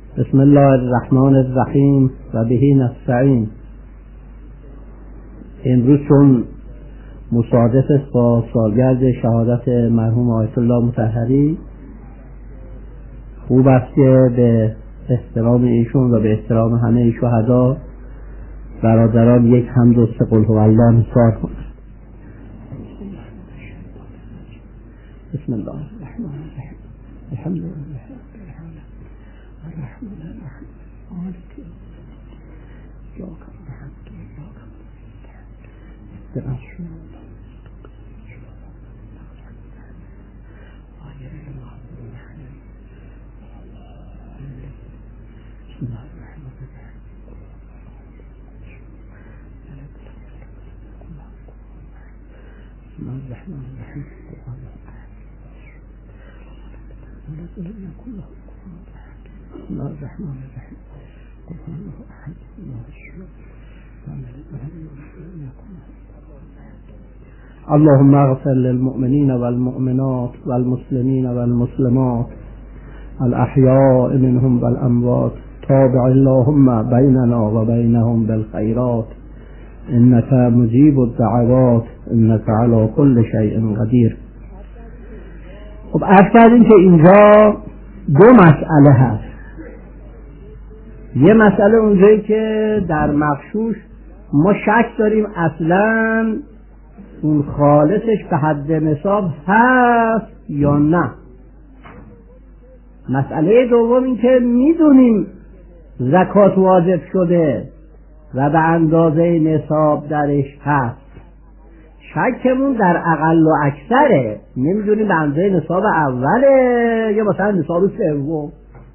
بسم الله الرحمن الرحیم و به نستعین. امروز چون مصادف است با سالگرد شهادت مرحوم آیت الله مطهری، خوب است که به احترام ایشون و به احترام همه شهدا برادران یک حمد و سه قل هو الله نثار کنند. بسم الله الرحمن الرحیم. الحمد لله رب العالمین الرحمن الرحیم مالک یوم الدین ایاک نعبد و ایاک نستعین اهدنا الصراط غير المغضوب عليهم بسم الله الرحمن الرحيم بسم الله الرحمن الرحيم لم يكن له كفوا احد بسم الله الرحمن الرحيم قل هو الله احد الله الصمد لم يكن له اللهم اغفر للمؤمنين والمؤمنات والمسلمين والمسلمات الأحياء منهم والأموات تابع اللهم بيننا وبينهم بالخيرات إنك مجيب الدعوات إنك على كل شيء قدير. خب عرض کردیم که اینجا دو مسئله هست. یه مسئله اونجایی که در مغشوش ما شک داریم اصلاً اون خالصش به حد نصاب هست یا نه. مسئله دوم این که میدونیم زکات واجب شده و به اندازه نصاب درش هست، شکمون در اقل و اکثره، نمیدونیم به اندازه نصاب اوله یا مثلا نصاب سوم.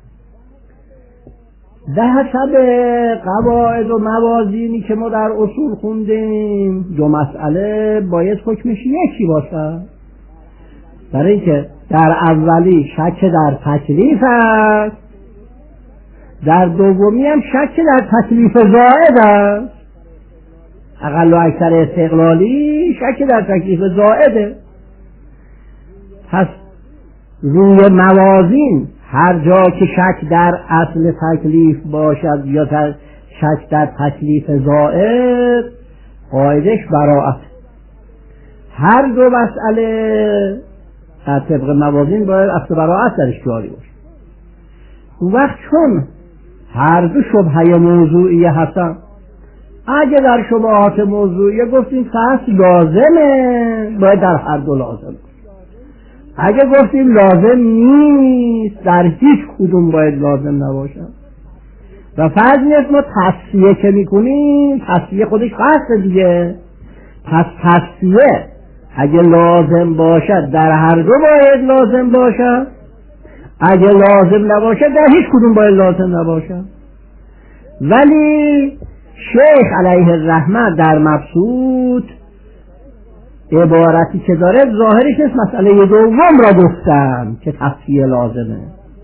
به حسب قواعد و موازینی که ما در اصول خوندیم دو مسئله باید حکمش یکی باشه. برای اینکه در اولی شک در تکلیف است، در دومی هم شک در تکلیف زائد است. اقل و اکثر استقلالی شک در تکلیف زائده. پس روی موازین هر جا که شک در اصل تکلیف باشد یا شک در تکلیف زائد، قاعدش براءت. هر دو مسئله در طبق موازین باید اصل براءت درش جاری باشه. اون وقت چون هر دو شبهه موضوعی هستن، اگه در شبهات موضوعی گفتیم فصل لازمه، باید در هر دو لازم. اگه گفتیم لازم نیست، در هیچ کدوم باید لازم نباشه. و فرض نیست ما تصفیه که میکنیم، تصفیه خودش فصل دیگه. پس تصفیه اگه لازم باشد در هر دو باید لازم باشد، اگه لازم نباشد در هیچ کدوم باید لازم نباشد. ولی شیخ علیه الرحمه در مبسوط عبارتی که داره ظاهرش نیست، مسئله دوم را گفتن که تصفیه لازمه.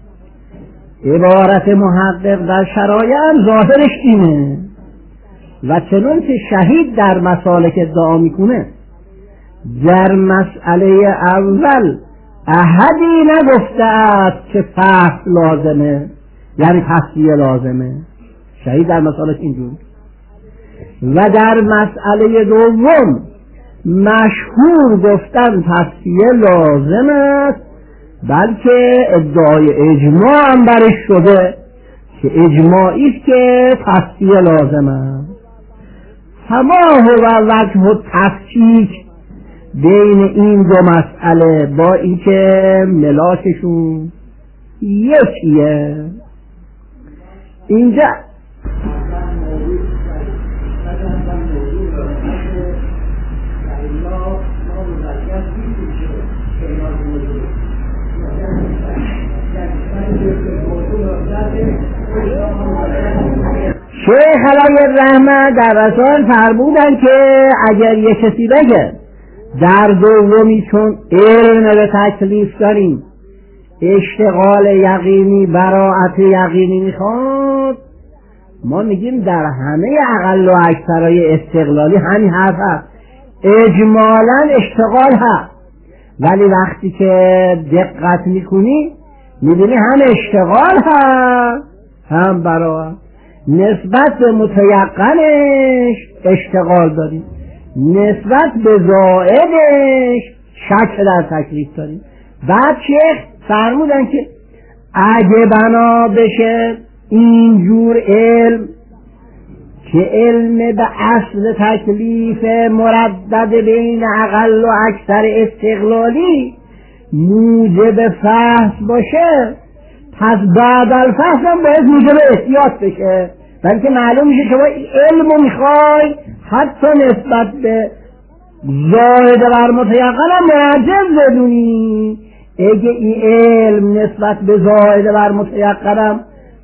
عبارت محقق در شرایع هم ظاهرش اینه و چنون که شهید در مسالک ادعا میکنه در مسئله اول احدی نگفته است که فصل لازمه، یعنی تصفیه لازمه. شهید در مسالک اینجور. و در مسئله دوم مشهور گفتن تصفیه لازم است، بلکه ادعای اجماع هم برش شده که اجماعی است که تصفیه لازم است. تمام و وجه و تفکیک بین این دو مسئله با اینکه ملاکشون یکیه. اینجا شیخ علیه الرحمه در رسال فرمودن که اگر یک کسی بگه در دومی چون علم به تکلیف داریم اشتغال یقینی براءت یقینی میخواد، ما میگیم در همه اقل و اکثرای استقلالی همین حرف هست، اجمالا اشتغال هست. ولی وقتی که دقت میکنی میبینی هم اشتغال هست هم برابر. نسبت به متیقنش اشتغال داریم، نسبت به زائدش شک در تکلیف داریم. بعد شیخ فرمودن که اگه بنا بشه اینجور علم که علم به اصل تکلیف مردد بین اقل و اکثر استقلالی موجب فحص باشه، پس بعد الفحص هم باید موجب احتیاط بشه، بلکه معلوم میشه شما علمو میخوای حتی نسبت به زائد بر متیقن هم معجز بدونی. اگه این علم نسبت به زائد بر متیقن هم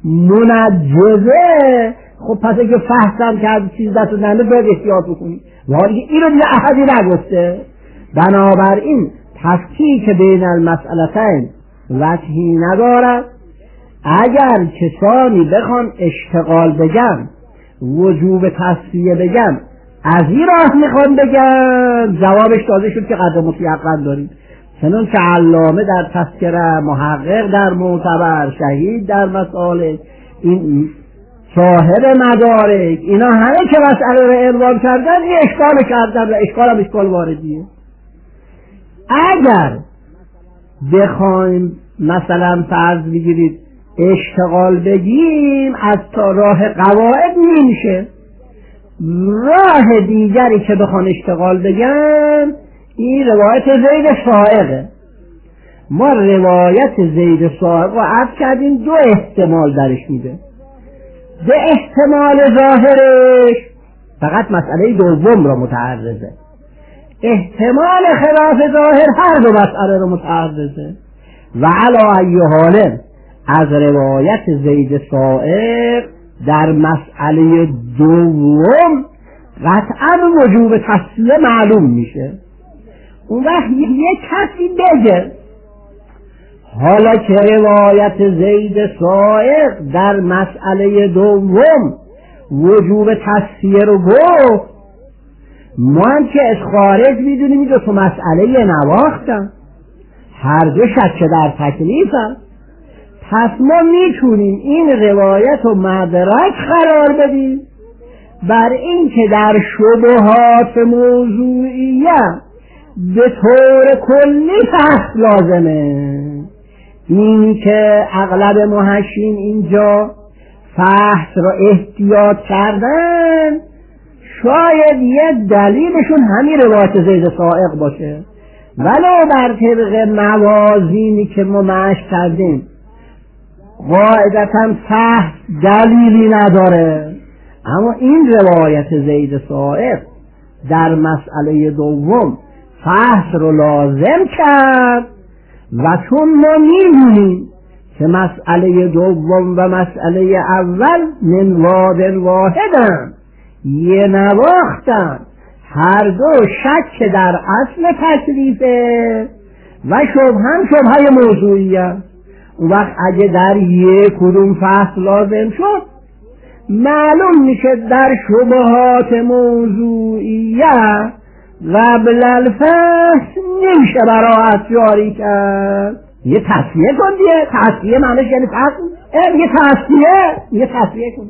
منجزه، خب پس اگه فحصم کرد چیز دست و ننده باید احتیاط بکنی. ولی این رو دیگه احدی نگفته. بنابراین تفکیک بین المسئلتین وجهی ندارد. اگر کسانی بخوان اشتغال بگن، وجوب تصفیه بگن، از این راه میخوان بگن، جوابش داده شد که قدر متیقن داریم. چنان که علامه در تذکره، محقق در معتبر، شهید در مسائل، این صاحب مدارک، اینا همه که مسئله رو عنوان کردن، این اشکال کردن و اشکال هم اشکال واردیه. اگر بخوایم مثلا فرض بگیرید اشتغال بگیم، از تا راه قواعد نمیشه. راه دیگری که بخوان اشتغال بگن این روایت زید سائقه. ما روایت زید سائق رو عرض کردیم، دو احتمال درش میده. به احتمال ظاهرش فقط مسئله دوم را متعرضه، احتمال خلاف ظاهر هر دو مسئله را متعرضه. و علی ای حال از روایت زید سائق در مسئله دوم قطعا وجوب تصفیه معلوم میشه. اون وقت یک کسی بگه حالا که روایت زید سائق در مسئله دوم وجوب تصفیه رو گفت، ما هم که از خارج میدونیم این دو تا مسئله نواختن، هر دو شک در تکلیفن، پس ما میتونیم این روایت رو مدرک قرار بدیم بر این که در شبهات موضوعیه به طور کلی فحص لازمه. این که اغلب محشین اینجا فحص را احتیاط کردن، شاید یک دلیلشون همین روایت زید سائق باشه، ولو بر طبق موازینی که ما مشق کردیم قاعدتا فحص دلیلی نداره. اما این روایت زید سائق در مسئله دوم فحص رو لازم کرد و چون ما می‌دونیم که مسئله دوم و مسئله اول من واد واحدن، یه نواختن، هر دو شک در اصل تکلیفه و شبهه موضوعیه. اون وقت اگه در یک کدوم فحص لازم شد، معلوم میشه در شبهات موضوعیه قبل الفحص نمیشه براعت جاری کرد. یه تصفیه کن دیگه، تصفیه معنیش یعنی فحص، یه تصفیه کن.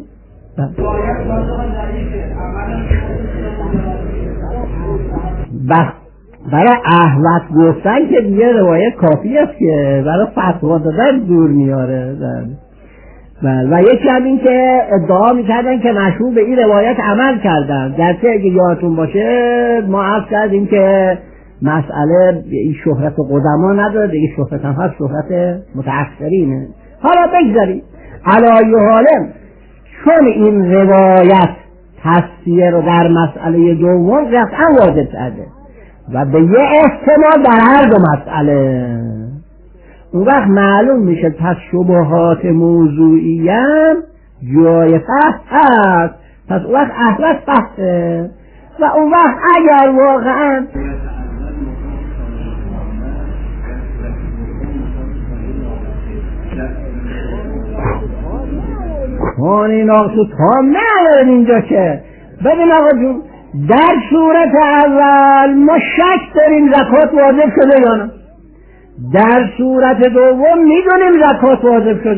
برای احوط گفتن که دیگه روایت کافی است که برای فتوا دادن دور میاره. و یکی هم این که ادعا میکردن که مشهور به این روایت عمل کردن، گرچه اگه یادتون باشه ما عرض کردیم که مسئله این شهرت قدما نداره، دیگه شهرت هم هست، شهرت متأخرینه. حالا بگذاریم علی حالم، چون این روایت تصفیه رو در مسئله دوم قطعا واجب کرده و به یه احتمال در هر دو مسئله، اون وقت معلوم میشه پس شبهات موضوعیم جای فحص هست، پس اون وقت احوط فحصه. و اون وقت اگر واقعا خانه ناقص تام ندارد اینجا که ببین آقا جون، در صورت اول ما شک داریم زکات واجب شده یا نه، در صورت دوم میدونیم زکات واجب شده.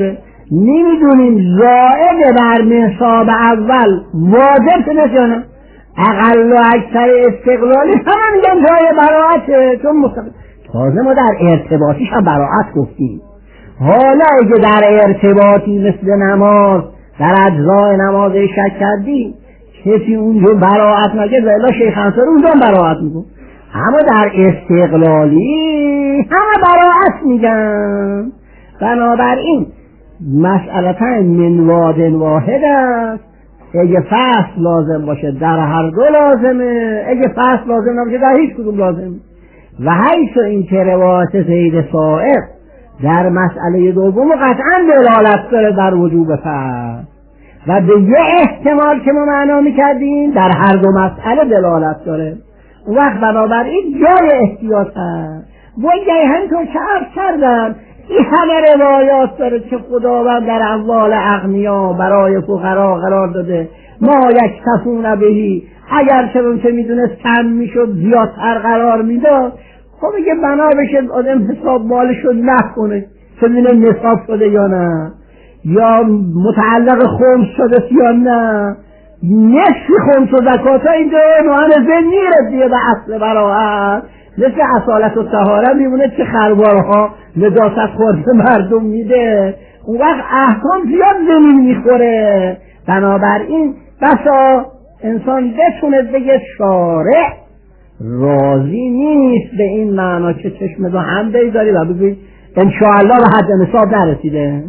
نمیدونیم زائد بر نصاب اول واجب شده یا نه. اقل و اکثر استقلالی همه میگن جای براعته، چون تازه ما در ارتباطیش هم براعت گفتیم. حالا اگه در ارتباطی مثل نماز در اجزای نماز شک کردی کسی اونجا براعت نگه زیلا شیخ انصاری اونجا براعت میگن، اما در استقلالی همه براعت میگن. بنابراین مسئلتا من واد واحد است. اگه فصل لازم باشه در هر دو لازمه، اگه فصل لازم نباشه در هیچ کدوم لازمه. و حیث این که روایت زید صائب در مسئله دوم قطعا دلالت داره در وجوب فصل و به یه احتمال که ما معنا میکردیم در هر دو مسئله دلالت داره. اون وقت بنابراین جای احتیاط هست. باید همینطور که عرض کردم این همه روایات داره که خداوند در اموال اغنیا برای فقرا قرار داده ما یکتفون بهی، اگر چون که میدونست کم میشد زیادتر قرار میداد. خب اگه بنا بشه آدم حساب مالشو نکنه که ببینه نصاب شده یا نه، یا متعلق خمس شده یا نه. نصف خمس و زکات ها اینجا معنی میره دیگه به اصل براعت، مثل اصالت و طهاره میمونه که خروارها نجاست خورده مردم میده، اون وقت احکام زیاد زمین میخوره. بنابراین بسا انسان بتونه بگه شارع راضی نیست به این معنا که چشم دو هم بیداری و بگوید انشاءالله به حد نصاب نرسیده.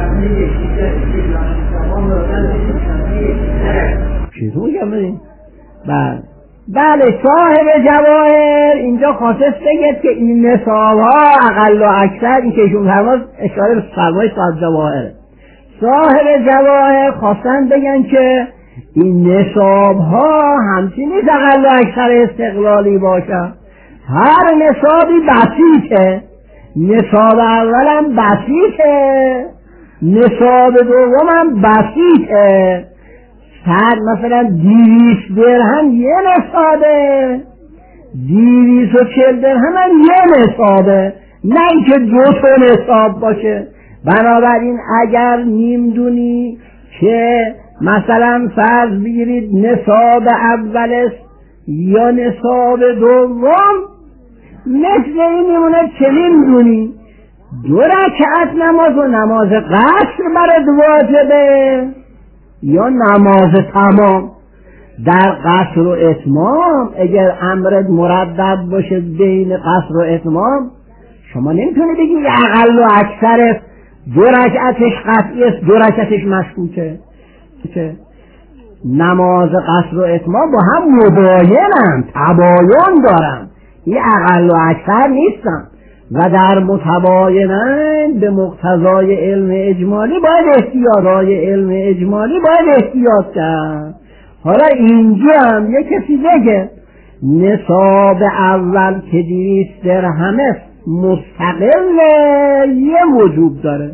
چیزو میگم بدیم. بله صاحب جواهر اینجا خواست بگید که این نصاب ها اقل و اکثر این که ایشون فرماز اشاره به فرمای صاحب جواهر. صاحب جواهر خواستن بگن که این نصاب ها همچین نیست اقل و اکثر استقلالی باشه. هر نصابی بسیطه، نصاب اولم بسیطه، نصاب دومم بسیطه. مثلا 200 درهم یه نصابه، 240 درهم هم یه نصابه، نه اینکه 2 تا نصاب باشه. بنابراین اگر نمیدونی که مثلا فرض بگیرید نصاب اول است یا نصاب دوم، مثل این میمونه که نمیدونی 2 رکعت نماز و نماز قصر برات واجبه یا نماز تمام. در قصر و اتمام اگر امرت مردد باشه بین قصر و اتمام، شما نمیتونی بگی اقل و اکثر 2 رکعتش قطعی است 2 رکعتش مشکوکه. نماز قصر و اتمام با هم مباینن، تباین دارن، این اقل و اکثر نیستن و در متباینن به مقتضای علم اجمالی باید احتیاطهای علم اجمالی باید احتیاط کرد. حالا اینجا هم یک کسی بگه نصاب اول که 200 درهم است مستقل یه وجوب داره،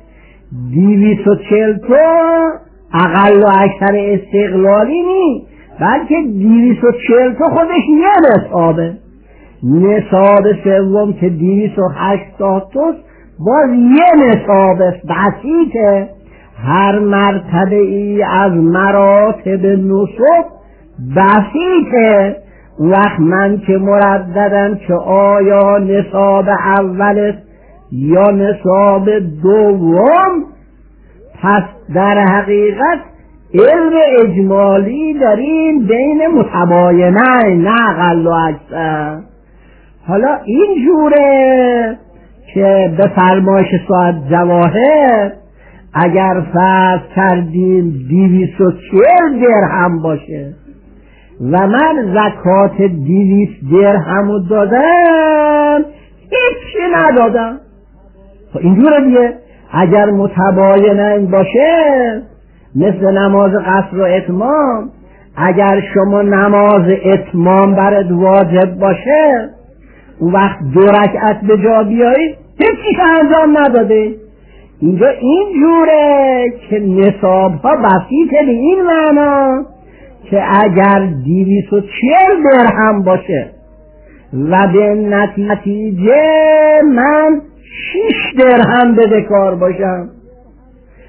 240 تا اقل و اکثر استقلالی نیست، بلکه 240 تا خودش یه نصابه. نصاب سوم که 280 توست باز یه نصاب است، بسیطه. هر مرتبه ای از مراتب نصب بسیطه. وقت من که مرددم که آیا نصاب اول است یا نصاب دوم، پس در حقیقت علم اجمالی داریم بین متباینه نه اقل و اکثر. حالا این جوره که به فرمایش صاحب جواهر اگر فرض کردیم 240 درهم باشه و من زکات 200 درهم رو دادم هیچی ندادم، خب اینجوره دیگه. اگر متباینن باشه مثل نماز قصر و اتمام، اگر شما نماز اتمام برات واجب باشه اون وقت 2 رکعت به جا بیایید هیچی انجام نداده. اینجا این جوره که نصاب ها بسیطه به این معنا که اگر 240 درهم باشه و به نتیجه من 6 درهم بدهکار باشم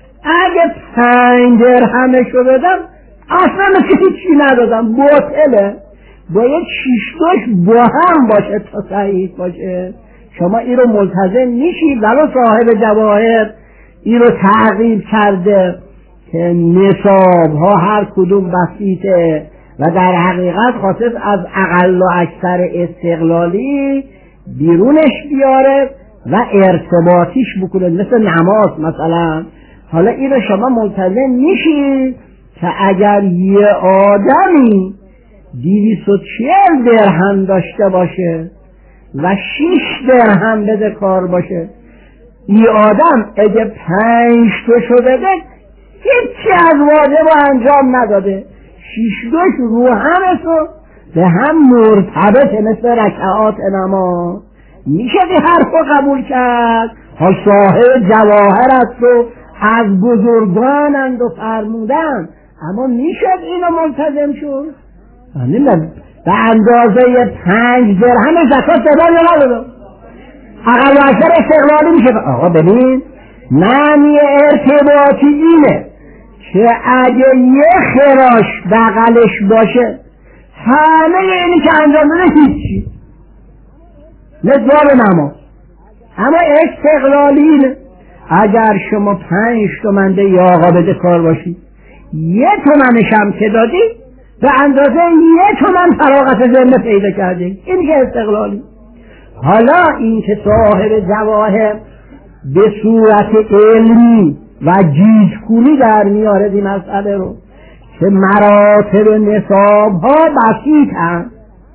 5 درهمشو بدم اصلا مثل هیچی ندادم، باطله. باید 6 تاش با هم باشه تا صحیح باشه. شما این رو ملتزم میشید، ولو صاحب جواهر این رو تعقیب کرده که نصاب ها هر کدوم بسیطه و در حقیقت خاصه از اقل و اکثر استقلالی بیرونش بیاره و ارتباطیش بکنه، مثل نماز مثلا. حالا این رو شما ملتزم میشید که اگر یه آدمی 240 درهم داشته باشه و 6 درهم بده کار باشه، این آدم اگه 5 تاشو بده هیچی از واجب رو انجام نداده، 6 تاش رو همشو به هم مرتبطه مثل رکعات نماز. میشه این حرف رو قبول کرد؟ ها صاحب جواهر است و از بزرگانند و فرمودن، اما میشه اینو ملتزم شد؟ به اندازه 5 درهم زکات دادن یا ندادن؟ اقل و اکثر استقلالی میشه. آقا ببین، معنی ارتباطی اینه که اگه یه خراش بغلش باشه همه اینی که انجام داده هیچی، نظام نماز. اما استقلالی اینه اگر شما 5 تومن به یه آقا بده کار باشی، 1 تومنش هم که دادی به اندازه 1 تومن فراغت ذمه پیدا کردی، این که استقلالی. حالا این که صاحب جواهر به صورت علمی و جیزکونی در میاره این مسئله رو که مراتب نصاب ها بسیطن،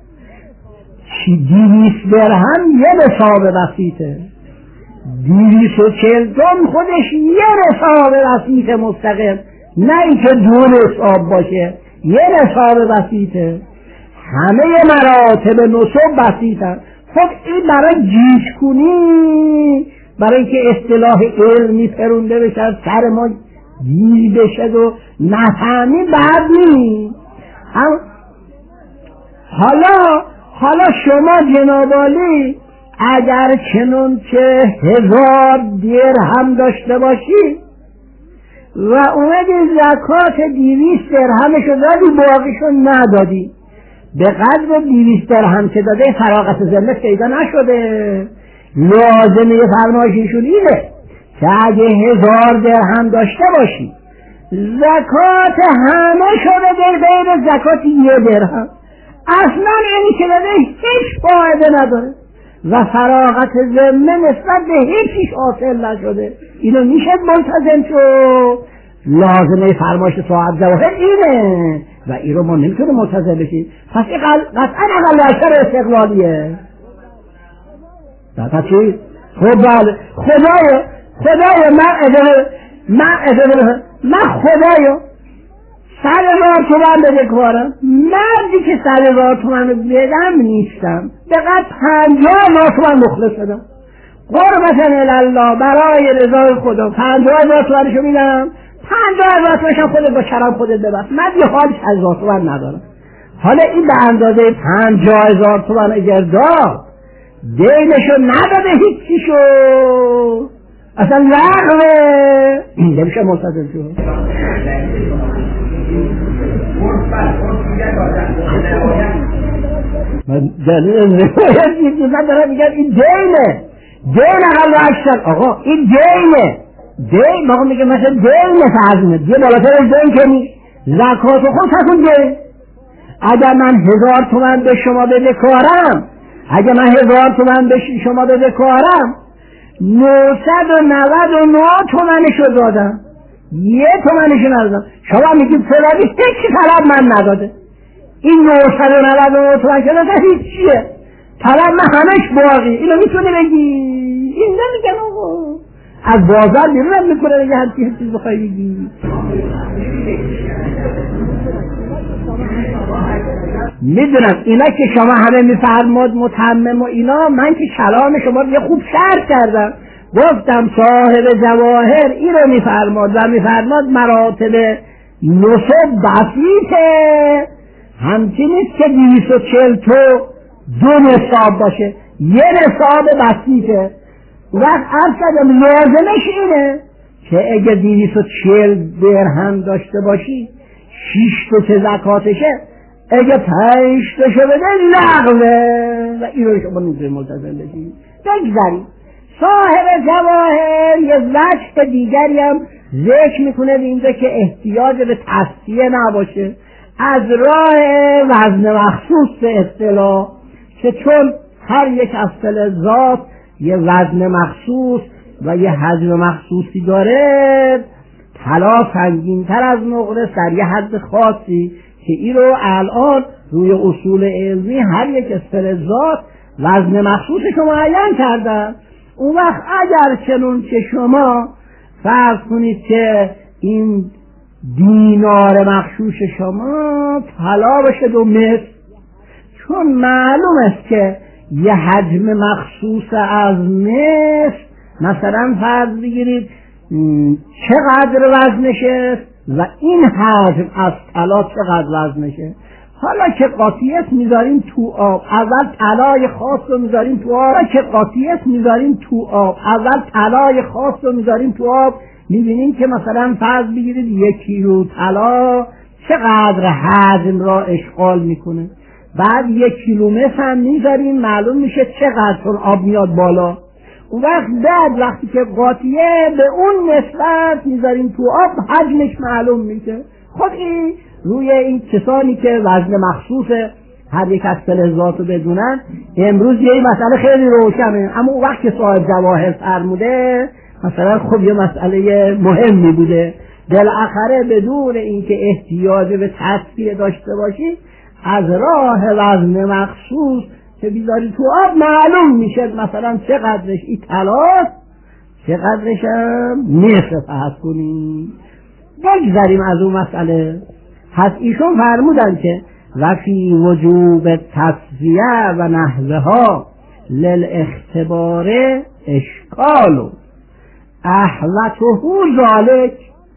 200 درهم یه نصاب بسیطه، 240 درهم خودش یه نصاب بسیط مستقل، نه اینکه 2 نصاب باشه، یه نصاب بسیطه. همه مراتب نصاب بسیطن. خب این برای جیزکونی، برای اینکه اصطلاح علمی پرونده بشه سر ما گیر بشه و نفهمی بد نیست. حالا شما جناب عالی اگر چنون که 1000 درهم داشته باشی و اومدی زکات 200 درهمشو دادی باقیشو ندادی، به قدر 200 درهم که داده فراغت ذمه پیدا نشده، لازمه فرمایششون اینه که اگه 1000 درهم داشته باشی زکات همه شده بین زکات 1 درهم، اصلا اینی که داده هیچ فایده نداره و فراغت ذمه نسبت به هیچیش حاصل نشده، اینو میشه ملتزم شد. لازمه فرمایش صاحب جواهر اینه و این رو ما نمیتونه ملتزم بشیم. پس این قطعا اقل اکثر استقلالیه. پس چی؟ خب بله، خدایا من خدایا 100,000 تومن بده کارم، مردی که 100,000 تومن رو بدم نیستم، دقیقا 50,000 تومن مخلص شدم قربتن الله برای رضای خدا، 50,000 تومنشو میدم، 50,000 تومنشم خودت با شرم خودت ببر، من یه حال 100,000 تومن ندارم. حالا این به اندازه 50,000 تومن اگر داد دینشو نداده هیچیشو، اصلا لغوه، این نمیشه ملتزم شد. من دارم میگم این دینه، دین اقل و اکثر. آقا این دینه، دین باقا میگه مثلا دین فرض دیگه بالاتر از دین که نیست، زکات و خود تکون دین. اگر من 1000 تومن به شما بده کارم، اگر من 1000 تومن به شما بده کارم 999 تومنشو دادم، 1 تومنشو ندادم، شما میگید فلانی هیچی طلب من نداده، این 999 تومن که داده هیچ چیه، طلب من همش باقی، اینو میتونه بگی؟ این نمیگن آقا، از بازار بیرون میکنه بگه هر چیز بخوای بگی. میدونم اینا که شما همه میفرماد متمم و اینا، من که کلام شما یه خوب شرح کردم، گفتم صاحب جواهر این رو میفرماد و میفرماد مراتب نصب بسیطه، همچین نیست که 240 تو 2 نصاب باشه، 1 نصاب بسیطه. وقت عرض کردم لازمش اینه که اگه 240 درهم داشته باشی 6 تا چه زکاتشه، اگه 5 تاشو بده لغوه و این رو شما نمیتونی ملتزم بشی. بگذاریم صاحب جواهر یه وجه دیگری هم ذکر میکنه به اینجا که احتیاج به تصفیه نباشه از راه وزن مخصوص به اصطلاح، که چون هر یک از فلزات یه وزن مخصوص و یه حجم مخصوصی داره، طلا سنگین‌تر از نقره در یه حد خاصی که این رو الان روی اصول علمی هر یک از فلزات وزن مخصوصش رو معین کردن. اون وقت اگر چنون که شما فرض کنید که این دینار مغشوش شما طلا بشه 2 متر، چون معلوم است که یه حجم مخصوص از متر، مثلا فرض بگیرید چقدر وزنشه و این حجم از طلا چقدر وزنشه. حالا که قاطیت میذاریم تو آب، اول طلای خاص رو میذاریم تو آب، اول طلای خاص رو میذاریم تو آب، میبینیم که مثلا فرض بگیرید 1 کیلو طلا چقدر حجم را اشغال میکنه. بعد 1 کیلومتر هم میذاریم، معلوم میشه چقدر، چون آب میاد بالا. اون وقت بعد وقتی که قاطیه به اون نسبت میذاریم تو آب، حجمش معلوم میشه. خب این روی این کسانی که وزن مخصوص هر یک از فلزات رو بدونن امروز یه مسئله خیلی روشنه، اما اون وقت که صاحب جواهر فرموده مثلا خب یه مسئله مهمی بوده. بالاخره بدون اینکه احتیاج به تصفیه داشته باشی از راه وزن مخصوص که بیداری تو آب معلوم میشه مثلا چقدرش این طلاست، چقدرش هم نصف فرض کنیم. بگذاریم از اون مسئله. پس ایشون فرمودن که و فی وجوب تصفیه و نحوها للاختبار اشکال احوته ذالک،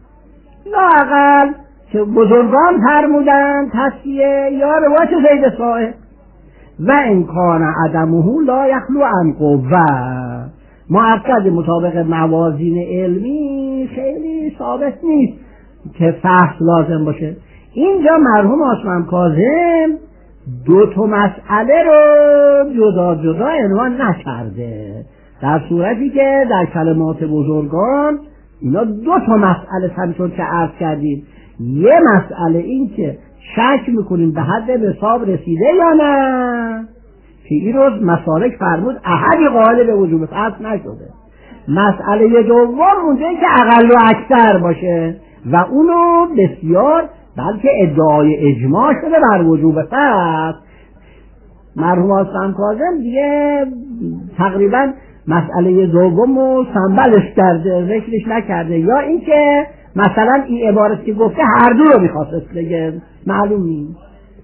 لااقل که بزرگان فرمودن تصفیه یا روایت زید صاحب و امکان عدمه لا یخلو عن قوه، مؤکد مطابق موازین علمی خیلی ثابت نیست که فحص لازم باشه. اینجا مرحوم عثمان کاظم 2 مسئله رو جدا جدا عنوان نکرده، در صورتی که در کلمات بزرگان اینا 2 مسئله همچون که عرض کردیم. یه مسئله این که شک میکنیم به حد نصاب رسیده یا نه، که این روز مسالک فرمود احدی قائل به وجوب فحص نشده. مسئله دوم اونجایی که اقل و اکثر باشه و اونو بسیار بلکه ادعای اجماع شده بر وجوب فحص. مرحوم عثمان کاظم دیگه تقریبا مسئله دوم رو سنبلش کرده، ذکرش نکرده، یا اینکه مثلا این عبارت که گفته هر دو رو میخواست بگه، معلوم نیست.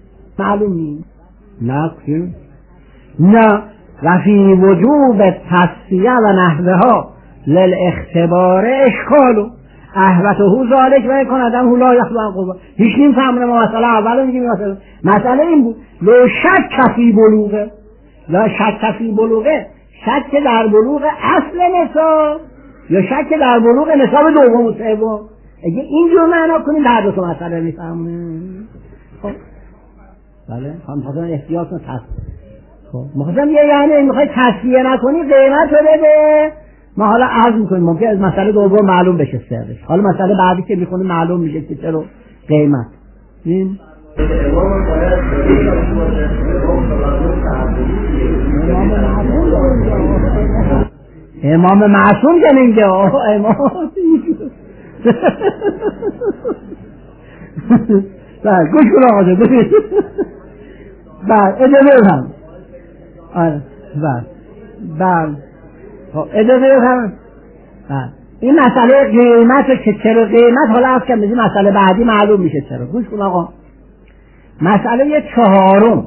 نه و فی وجوب تصفیه و نحوها للاختبار اشکالو احوته ذالک و یکون عدمه لا یخلو عن قوه. هیچ نیم فهمونه ما مسئله اولو میگیم. مسئله این بود لو شک فی بلوغه، شک در بلوغ اصل نصاب یا شک در بلوغ نصاب دوم و سوم. اگه اینجور معنا کنیم در 2 مسئله میفهمونه. خب بله هم احتیاط و تصفیه. خب مخواستم یعنی میخوای تصفیه نکنی قیمت رو بده، ما حالا عرض میکنیم ممکن از مسئله دوم معلوم بشه سرش، حالا مسئله بعدی که میخونیم معلوم میشه که چرا قیمت. این امام معصوم که نمیگه امام بله گوش کن آقا جون. بله اجازه بفهم. آره بله اجازه بفهم. این مسئله قیمت که چرا قیمت حالا از که میگه مسئله بعدی معلوم میشه چرا. گوش کن آقا. مسئله 4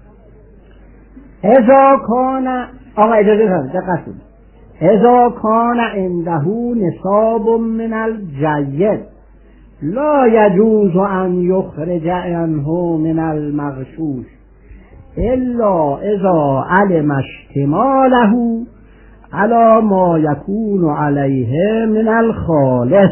اذا کان، آقا اجازه بفهم دقت کن، اذا کان عنده نصاب من الجید لا یجوز ان یخرج عنه من المغشوش الا اذا علم اشتماله علی ما یکون علیه من الخالص.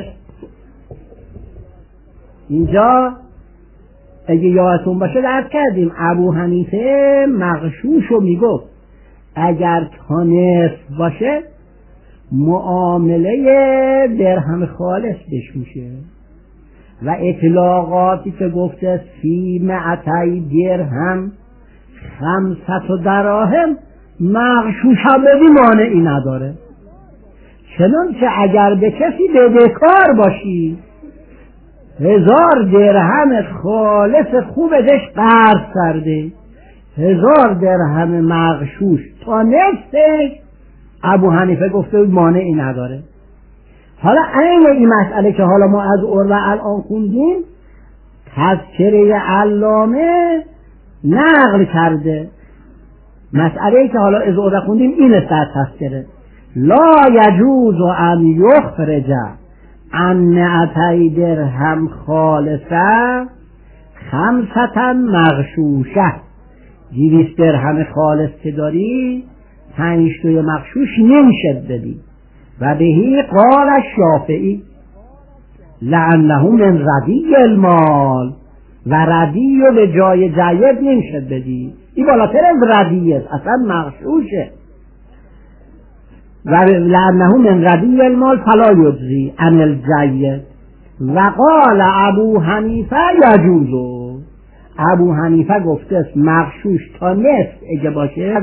اینجا اگه یادتون باشه درس کردیم ابو حنیفه مغشوشو میگفت اگر تا نصف باشه معامله درهم خالص بهش میشه و اطلاقاتی که گفته فی مئتی درهم 500 دراهم مغشوش هم بدی مانعی نداره. چنانچه اگر به کسی بدهکار باشی 1000 درهم خالص خوب ازش قرض کرده 1000 درهم مغشوش تا نصفش ابو حنیفه گفته مانعی نداره. حالا این مسئله که حالا ما از عروه الان خوندیم تذکره علامه نقل کرده. مسئله که حالا از عروه خوندیم این است در تذکره لا یجوز ان یخرج عن 200 درهم خالصه 500 مغشوشه. 200 درهم خالص که داری 5 توی مغشوش نمیشه بدی. و بهی قال الشافعی لعنه من ردی المال و ردی رو به جای جید نمیشه بدی. این بالاتر از ردی است اصلا مغشوشه. و لعنه من ردی المال فلا یجزی عن الجید. و قال ابو حنیفه یجوزو. ابو حنیفه گفته است مغشوش تا نصف اگه باشه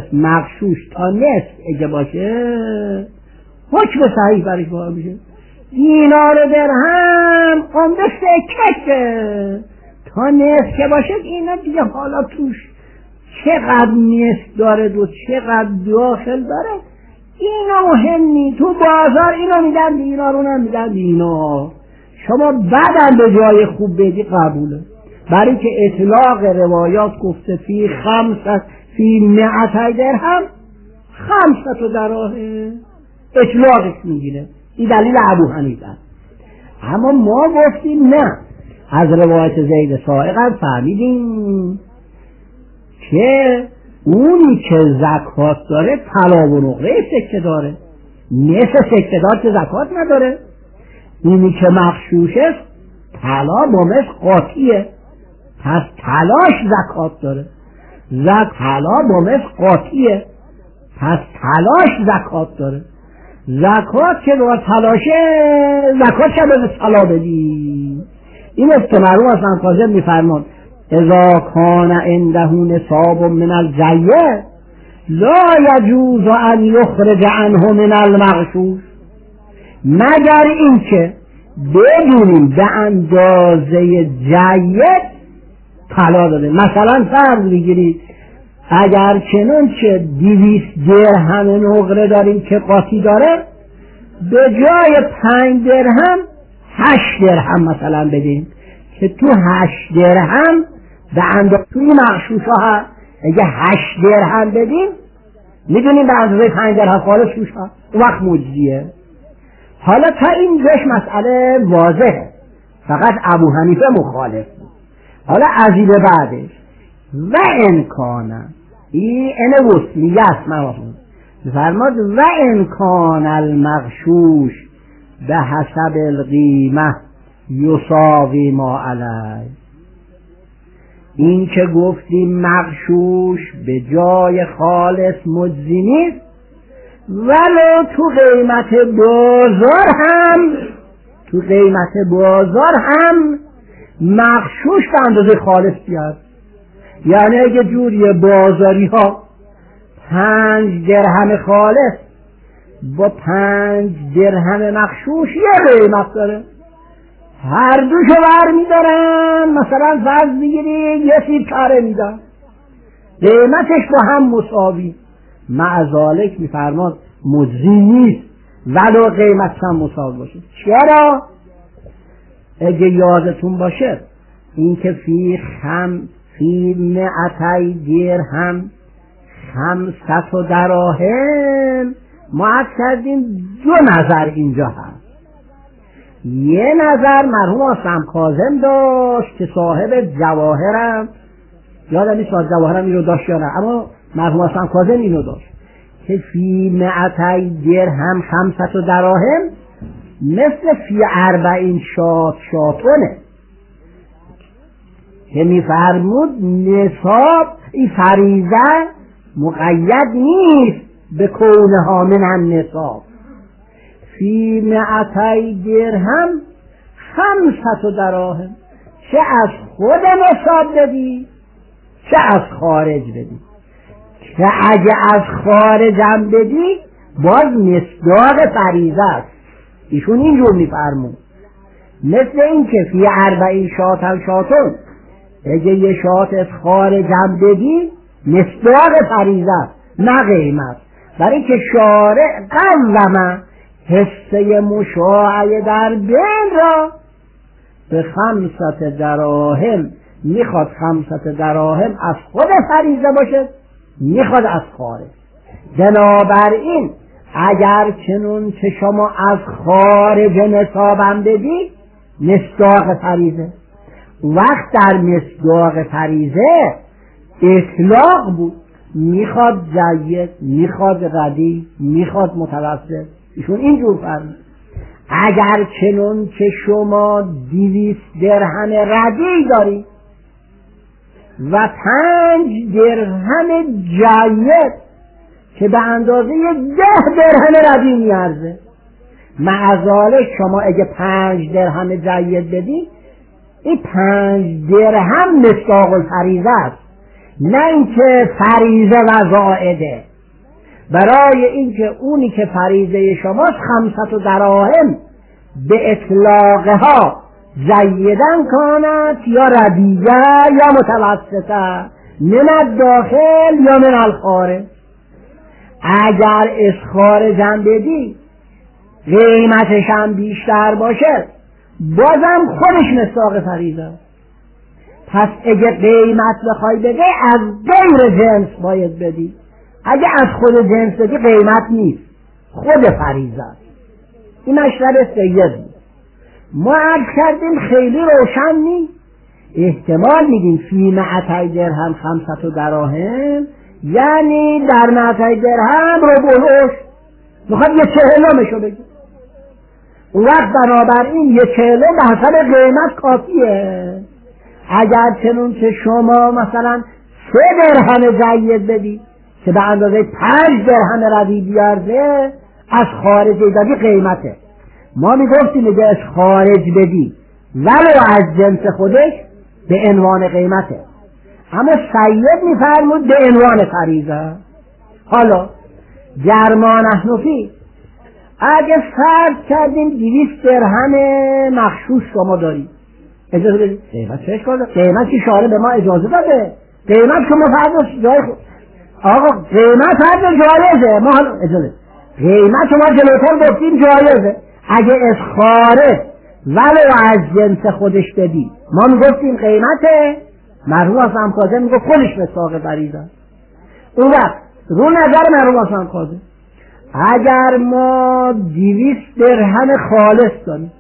حکم صحیح برش واقع میشه. دینار درهم عمده سکته تا نصف که باشه اینا دیگه حالا توش چقدر نصف داره و چقدر داخل داره اینا مهم نی. تو بازار اینا میدن دینار اونم میدن دینار. شما بعدم به جای خوب بدی قبوله. برای که اطلاق روایات گفته فی 200 درهم 500 دراهم اطلاقش میگیره. این دلیل ابو حنیفه. اما ما گفتیم نه. از روایت زید سائق هم فهمیدیم که اونی که زکات داره طلا و نقره سکه داره. نصف سکه دار که زکات نداره. اینی که مغشوش است طلا با مثل قاطیه پس طلاش زکات داره. طلا با مثل قاطیه پس طلاش زکات داره. زکات که با طلاشه زکات که به طلا بدی. این است که مرحوم حسن کاظم میفرمان اذا کان عنده نصاب من الجیه لا یجوز ان یخرج عنه من المغشوش. مگر اینکه بدونیم به اندازه جید طلا داده. مثلا فرض بگیرید اگر چنانچه 200 درهم نقره داریم که قاطی داره به جای 5 درهم 8 درهم مثلا بدیم که تو 8 درهم به اندازه توی مغشوش ها اگه 8 درهم بدیم میدونیم به اندازه 5 درهم خالص توش ها اون وقت مجزیه. حالا تا این جش مسئله واضحه فقط ابو حنیفه مخالف بود. حالا از این بعدش و امکانه این وصلیه است مرحوم فرماد و امکان المغشوش به حسب القیمه یساوی ما علیه. این که گفتیم مغشوش به جای خالص مجزی نیست ولو تو قیمت بازار هم مغشوش به اندازه خالص بیاد. یعنی اگه جوری بازاری ها 5 درهم خالص با 5 درهم مغشوش یه قیمت داره هر دوشو بر میدارن مثلا فرض میگیری یه سیب کاره میدن قیمتش با هم مساوی معذالک میفرماد مجزی نیست ولو قیمت هم مساوی باشه. چرا؟ اگه یادتون باشه این که فی 200 درهم 500 دراهم ما عرض کردیم 2 نظر اینجا هست. یه نظر مرحوم حسن کاظم داشت که صاحب جواهرم یادم نیست جواهرم اینو داشت یا نه اما مرحوم حسن کاظم اینو داشت که فی 200 درهم 500 دراهم مثل فی 40 شاتونه که میفرمود نصاب این فریضه مقید نیست به کونها من النصاب. فی 200 درهم 500 دراهم، چه از خود نصاب بدی چه از خارج بدی، که اگه از خارج هم بدی باز مصداق فریضه است. ایشون اینجور میفرمون مثل این که فی 40 شاتون اگه یه شات از خارج هم بدی مصداق فریضه است نه قیمت، برای که شارع قوم حصه مشاعه در بین را به 500 دراهم میخواد 500 دراهم از خود فریضه باشه میخواد از خارج. بنابراین اگر چنون که شما از خارج نصابم بدی مصداق فریضه، وقت در مصداق فریضه اطلاق بود، میخواد جید میخواد ردی میخواد متوسط. ایشون اینجور فرمود اگر چنون که شما 200 درهم ردی داری و 5 درهم جید که به اندازه 10 درهم ردی میارزه، معذالک شما اگه 5 درهم جید بدی این 5 درهم مصداق الفریضه است، نه اینکه فریضه و زائده. برای اینکه اونی که فریضه شماست 500 دراهم به اطلاقها زیدن کانت یا ردیه یا متوسطه من الداخل یا من الخارج. اگر از خارج هم بدی قیمتش هم بیشتر باشه بازم خودش مصداق فریضه. پس اگه قیمت بخوای بده از غیر جنس باید بدی، اگه از خود جنس بدی قیمت نیست خود فریضه. این مشرب سید بود. ما عرض کردیم خیلی روشن نیست، احتمال میدیم فی 200 درهم 500 دراهم یعنی در 200 درهم ربع العشر میخواد یه 40مشو بگی. اون وقت بنابراین یه 40 به حسب قیمت کافیه. اگر چنون که شما مثلا 3 درهم جید بدی که به اندازه 5 درهم ردی بیارزه از خارج بدی قیمته. ما میگفتیم اگه از خارج بدی ولو از جنس خودش به عنوان قیمته، اما سید میفرمود به عنوان فریضه. حالا جرمان احنفی اگه فرض کردیم 200 درهم مخشوش شما داری، اجازه بدید قیمت چه اشکال داره؟ قیمت که شارع به ما اجازه داده، قیمت شما فرض جای خود آقا قیمت فرض جایزه، ما اجازه قیمت شما جلوتر گفتیم جایزه. اگه از خارج ولو از جنس خودش بدی ما میگفتیم قیمته، مرحوم حسن کاظم میگه خودش مصداق فریضه. اون وقت رو نظر مرحوم حسن کاظم اگر ما 200 درهم خالص داریم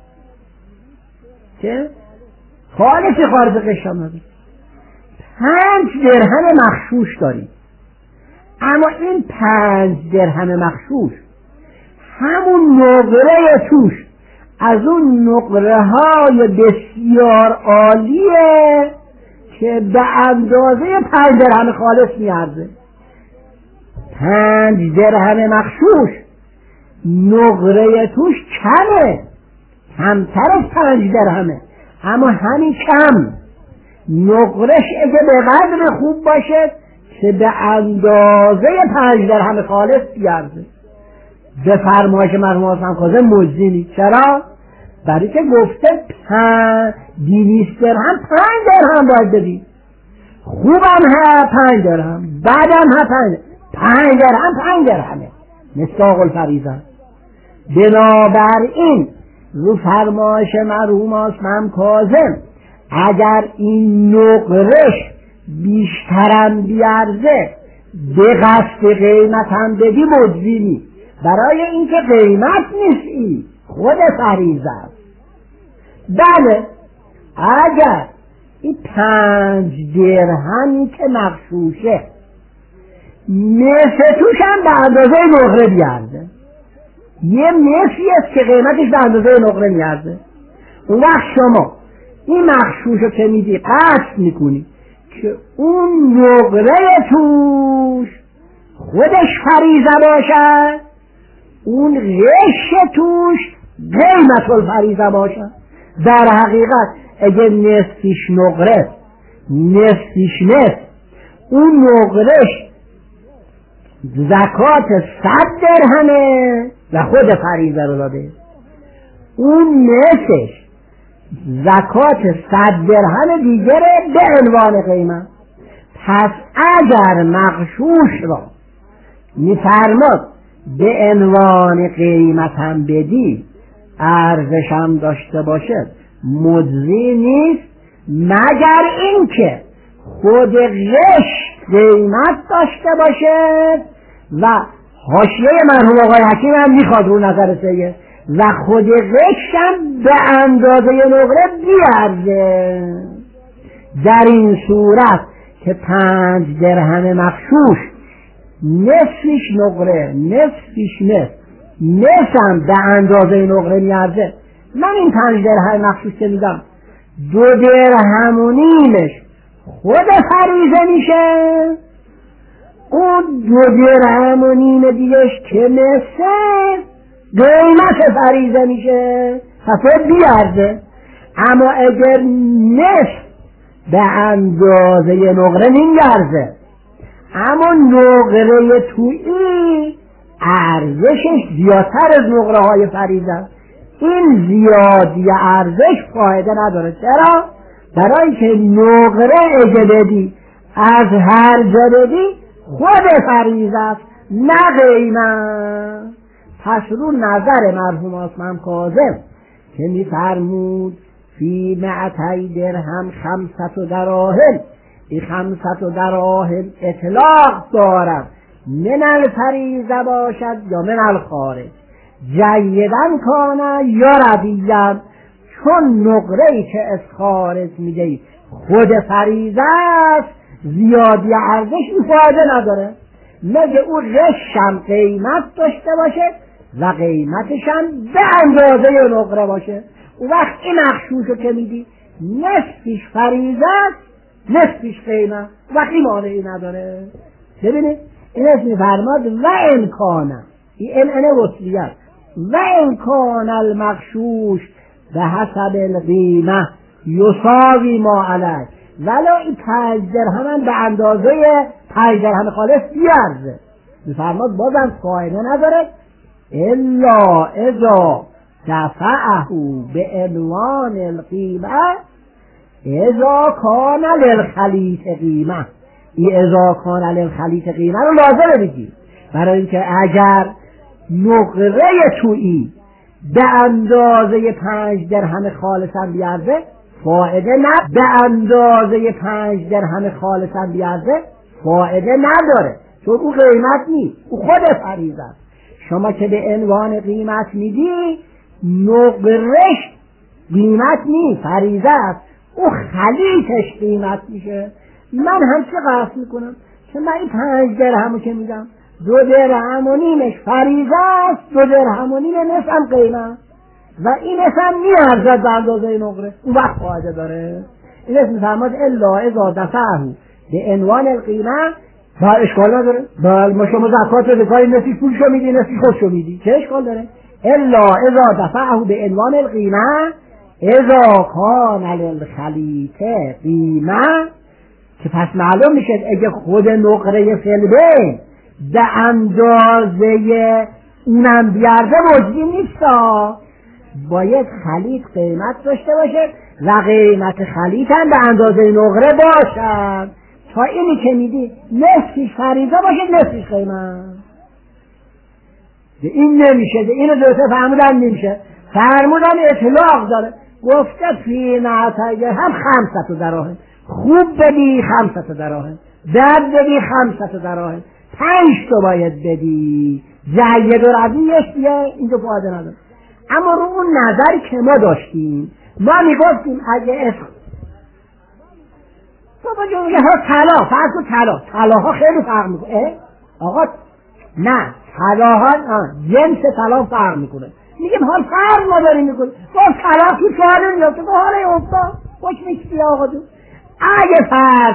که خالصی خارج قشم نداریم، 5 درهم مخشوش داریم، اما این 5 درهم مخشوش همون نقره توش از اون نقره های بسیار عالیه که به اندازه 5 درهم خالص میارزه. 5 درهم مخشوش نقره توش کمه، کمتر از 5 درهمه، اما همین کم نقرش اگه به قدر خوب باشه که به اندازه 5 درهم خالص بیارزه. به فرمایش مرحوم حسن کاظم مجزی. چرا؟ برای که گفته 200 درهم 5 درهم باید بدی، خوبم ها 5 درهم، بعدم ها 5 درهم 5 درهمه مصداق الفریضه. بنابراین رو فرمایش مرحوم حسن کاظم اگر این نقرش بیشترم بیارزه به قصد قیمت هم بدی مجزی نیست، برای اینکه قیمت نیست، این خود فریضه است. بله اگر این 5 درهمی که مخشوشه مس توش هم به اندازه نقره بیارده. یه مسی است که قیمتش به اندازه نقره میارده. اون وقت شما این مخشوش رو که میدی قصد میکنی که اون نقره توش خودش فریضه باشد، اون غش توش قیمت الفریضه باشد. در حقیقت اگه نصفش نقره نصفش نصف، اون نقرهش زکات 100 درهمه و خود فریضه رو داده، اون نصفش زکات 100 درهم دیگره به عنوان قیمت. پس اگر مغشوش را میفرماد به عنوان قیمت هم بدی، ارزش هم داشته باشه، مجزی نیست مگر اینکه خود غش قیمت داشته باشه و حاشیه مرحوم آقای حکیم هم میخواد رو نظر سید و خود غش هم به اندازه نقره بیارزه. در این صورت که 5 درهم مغشوش نصفش نقره نصفش نصف هم به اندازه نقره میارزه، من این 5 درهم مغشوش که میدم 2 درهم و نیمش خود فریضه میشه، اون 2 درهم و نیم دیگهش که نصف قیمت فریضه میشه، پس بیارزه. اما اگر نصف به اندازه نقره نمیارزه، اما نقره تویی ارزشش زیادتر از نقره های فریضه، این زیادی ارزش فایده نداره. چرا؟ برای که نقره اگه بدی از هر جا بدی خود فریضه است نه قیمت. پس رو نظر مرحوم عثمان کاظم که میفرمود فی 200 درهم 5 دراهم، این 5 دراهم اطلاق دارد من الفریضه باشد یا من الخارج، جیدن کانه یا ردیدن، چون نقره‌ای که از خارج میدهی خود فریضه است زیادی ارزش فایده نداره، مگه اون غشم قیمت داشته باشه و قیمتش هم به اندازه نقره باشه. اون وقت این مخشوشو که میدی نصفش فریضه است نصفش قیمت، وقتی مانعی نداره. ببینید این اسم فرماد و امکانه، این انه وصلیت، و امکان المخشوش به حسب القیمه یساوی ما علیه، ولو این 5 درهم به اندازه 5 درهم خالص بیارزه، میفرماد بازم فایده نداره الا اذا دفعه به عنوان القیمه اذا کان للخلیط قیمه. این اذا کان للخلیط قیمه رو لازمه بگی، برای اینکه اگر نقره تویی به اندازه 5 درهم خالصا بیارزه فایده نه، به اندازه 5 درهم خالصا بیارزه فایده نداره، چون او قیمت نیست، او خود فریضه است. شما که به عنوان قیمت میدی نقرش قیمت نیست فریضه است، او خلیطش قیمت میشه. من هم چه قصد میکنم که من این 5 درهمو که میدم 2 درهم و نیمش فریضه است، 2 درهم و نیم نصفم قیمت و این نصفم میارزد به اندازه نقره، اون وقت فایده داره. این اسم فرماد الا اذا دفعه به عنوان القیمه با اشکال نداره. ما شما زکات رو بکاری نصفی پولشو میدی نصفی خودشو میدی، چه اشکال داره؟ الا اذا دفعه به عنوان القیمه اذا کان للخلیط قیمه، که پس معلوم میشه اگه خود نقره فلبه به اندازه اونم بیارده مجزی نیستا، باید خلیط قیمت داشته باشه و قیمت خلیط هم به اندازه نقره باشد تا اینی که میدی نصفش فریضه باشه نصفش قیمت. این نمیشه، اینو دوسته فرمودن نمیشه، فرمودن اطلاق داره، گفته فی نعتیه هم 5 دراهم، خوب بدی 5 دراهم، بد بدی 5 دراهم، 5 تا باید بدی، جید و ردیش دیگه اینجا فایده نداره. اما رو اون نظر که ما داشتیم، ما میگفتیم اگه بابا جون یه ها طلا، فرض کن طلاها خیلی فرق میکنه، آقا نه، طلاها جنس طلا فرق میکنه. میگیم حال فرق نداری میکنه، با طلا تو سوال نیست که حال افتاد خوش میشتی آقا جون. اگه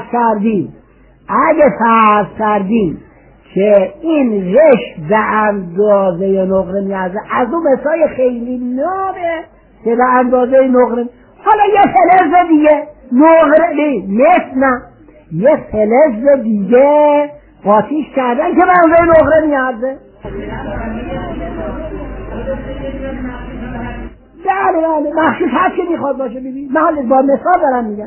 فرض کردیم که این رشت به اندازه نقره میارزه، از اون مثای خیلی نابه که به اندازه نقره، حالا یه فلز دیگه نقره نه یه فلز دیگه قاطیش کردن که به اندازه نقره میارزه. بله مخشوش هر چی میخواد باشه. ببین من با مثال دارم میگم.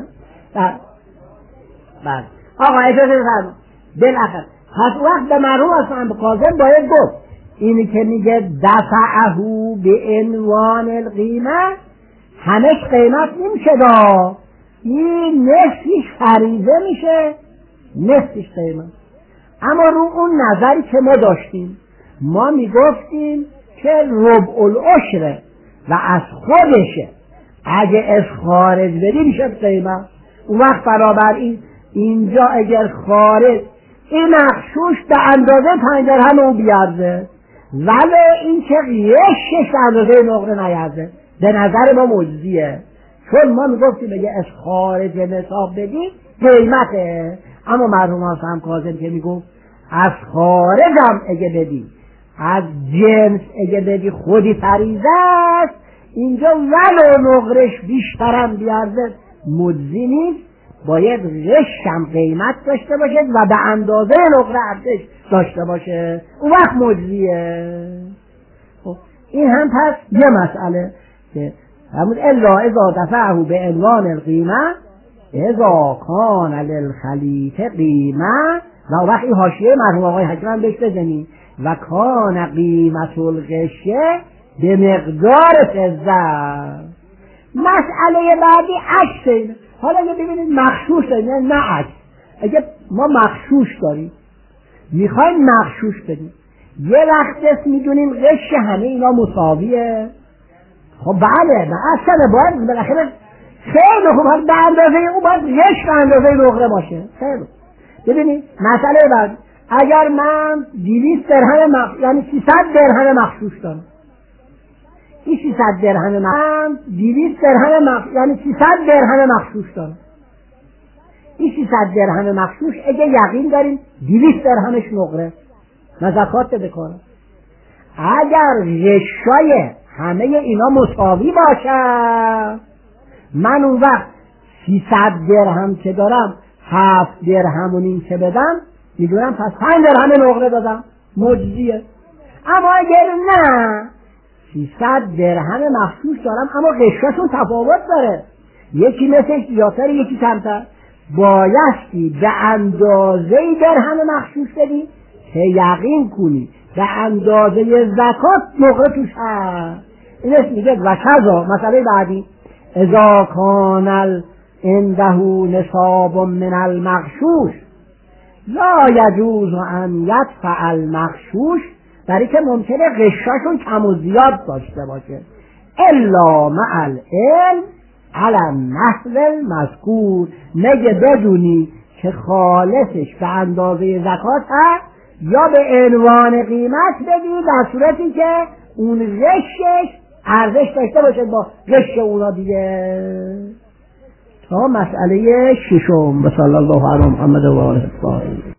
بله آقا اجازه بفرمایید. بالاخره پس وقت به مرحوم اصلا کاظم باید گفت اینی که میگه دفعهو به عنوان القیمه، همش قیمت نمیشه دا، این نصفش فریضه میشه، نصفش قیمت. اما رو اون نظری که ما داشتیم، ما میگفتیم که ربع العشره و از خودشه، اگه از خارج بدی میشه قیمت. اون وقت برابر اینجا اگر خارج این مخشوش به اندازه 5 درهم اون بیارزه، ولی این که ریشش به اندازه نقره نیارزه، به نظر ما مجزیه، چون ما میگفتیم اگه از خارج نصاب بدی قیمته. اما مرحوم حسن کاظم که میگفت از خارج هم اگه بدی، از جنس اگه بدی خودی فریضه است، اینجا ولو نقرش بیشترم بیارزه مجزی نیست، باید رشم قیمت داشته باشه و به اندازه نقره ارزش داشته باشه، اون وقت مجزیه. خب این هم پس یه مسئله که همون الا اذا دفعه به عنوان القیمه اذا کان للخلیط قیمه، و وقت این حاشیه مرحوم آقای حکیم بهش بزنی و کان قیمت الغشه به مقدار فضه. مسئله بعدی عکس. حالا اگه ببینید مخشوش داریم نه عکس، اگه ما مخشوش داریم میخوایم مخشوش بدیم، یه وقت دست میدونیم غش همه اینا مساویه. خب بله اصلا باید بالاخره خیلی خوب به اندازه اون باید غش به اندازه نقره باشه. خیلی ببینید مسئله بعد، اگر من 200 درهم یعنی 300 درهم مخشوش دارم، این 300 درهم من 200 درهم یعنی 300 درهم مخشوش دارم، این 300 درهم مخشوش اگه یقین داریم 200 درهمش نقره من زکات بکنم. اگر غشای همه اینا مساوی باشه، من اون وقت 300 درهم که دارم 7 درهم و نیم که بدم میدونم پس 5 درهم نقره دادم، مجزیه. اما اگر نه 300 درهم مخشوش دارم اما غشاشون تفاوت داره، یکی مثل زیادتر یکی کمتر، بایستی به اندازه درهم مخشوش بدی که یقین کنی به اندازه زکات نقره توش هست. اینش میگه و کذا. مسئله بعدی اذا کان عنده نصاب من المغشوش لا یجوز ان یدفع المغشوش، برای که ممکنه غشاشون کم و زیاد داشته باشه، الا مع العلم علی النحو المذکور، مگه بدونی که خالصش به اندازه زکات هست یا به عنوان قیمت بدی، در صورتی که اون غشش ارزش داشته باشه با غش اونا دیگه. تا مسئله ششم. صلی الله علی محمد و آله الطاهرین.